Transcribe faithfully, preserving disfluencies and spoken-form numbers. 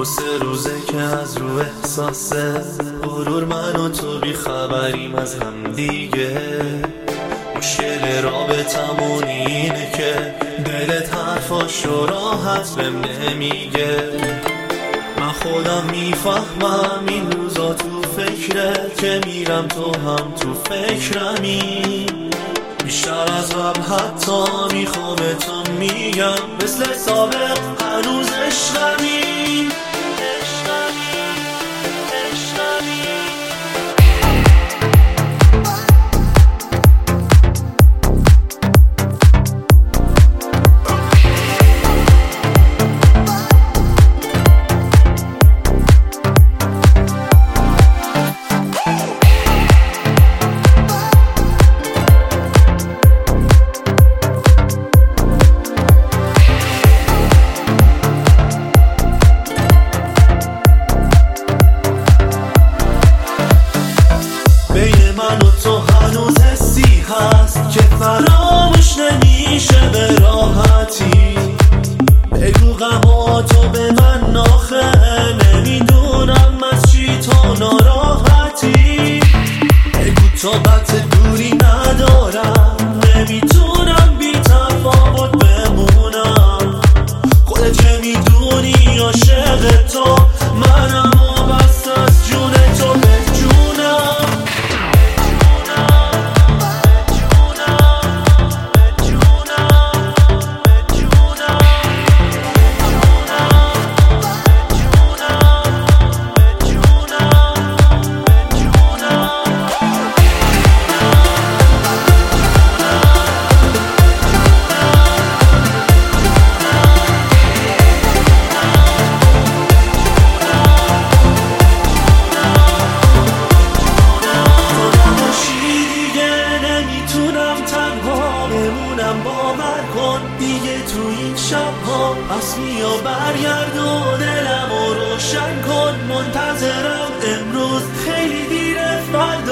دو سه روزه که از رو احساسه غرور من و تو بی خبریم از هم دیگه. مشکل رابطمون اینه که دلت حرفاشو راحت بهم نمیگه. من خودم میفهمم این روزا تو فکره که میرم تو هم تو فکرمی. بیشتر از قبل حتی میخوام تو میگم مثل سابق هنوز عشقمی. من و تو هنوز حسی هست که فراموش نمیشه به راحتی. بگو غماتو به من آخه نمیدونم از چی تو ناراحتی. بگو طاقت دوری ندارم نمیتونم بی تفاوت بمونم. خودت که میدونی عاشق تو منم و بس از جون تو به جونم. باور کن دیگه تو این شب‌ها پس بیا برگردون دلمو روشن کن. منتظرم امروز خیلی دیره.